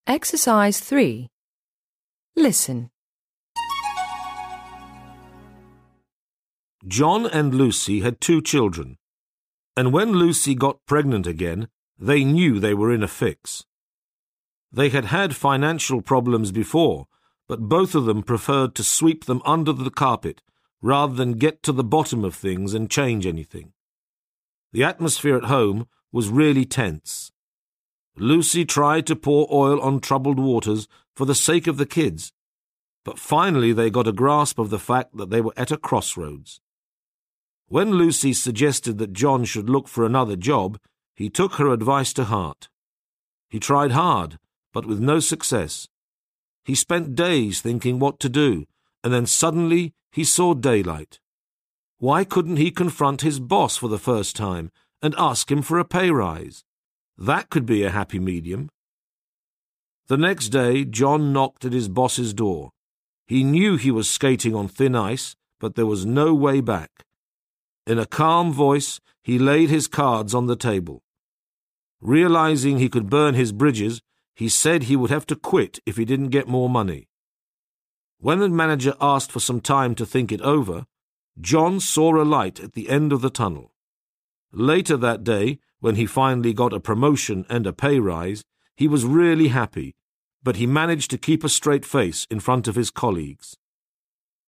Exercise 3. Listen. John and Lucy had 2 children, and when Lucy got pregnant again, they knew they were in a fix. They had had financial problems before, but both of them preferred to sweep them under the carpet rather than get to the bottom of things and change anything. The atmosphere at home was really tense. Lucy tried to pour oil on troubled waters for the sake of the kids, but finally they got a grasp of the fact that they were at a crossroads. When Lucy suggested that John should look for another job, he took her advice to heart. He tried hard, but with no success. He spent days thinking what to do, and then suddenly he saw daylight. Why couldn't he confront his boss for the first time and ask him for a pay rise? That could be a happy medium. The next day, John knocked at his boss's door. He knew he was skating on thin ice, but there was no way back. In a calm voice, he laid his cards on the table. Realizing he could burn his bridges, he said he would have to quit if he didn't get more money. When the manager asked for some time to think it over, John saw a light at the end of the tunnel. Later that day, when he finally got a promotion and a pay rise, he was really happy, but he managed to keep a straight face in front of his colleagues.